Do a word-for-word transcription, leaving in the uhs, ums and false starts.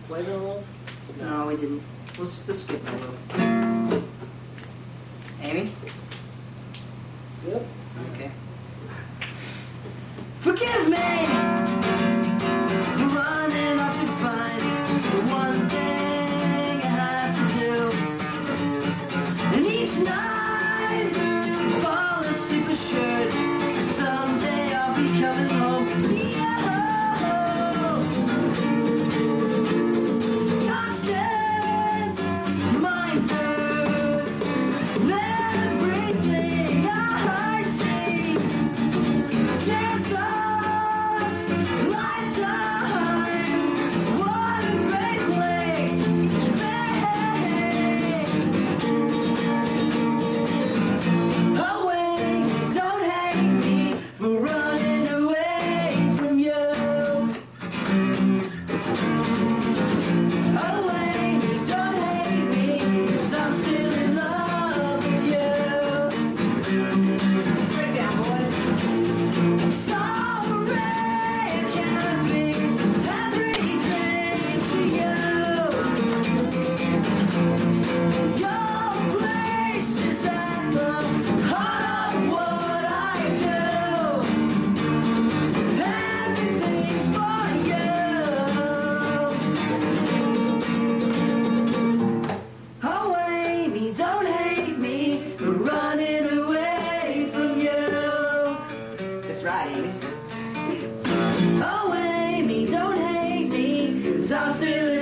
play Middle Road? No, we didn't. We'll, s- let's skip Middle Road. Amy? Yep. Okay. Forgive me for running off to find the one thing I have to do. And each night, I fall asleep assured someday I'll be coming home to you. Constant reminders of everything I see. Chance of lifetime. What a great place to be. Oh wait, don't hate me for running away from you. Oh wait, don't hate me 'cause I'm still in love with you. Break down, boys. Sorry, I can't be everything to you. Your place is at the heart of what I do. Everything's for you. Oh, Amy, don't hate me for running away from you. That's right, Amy. Oh, Amy, don't hate me 'cause I'm still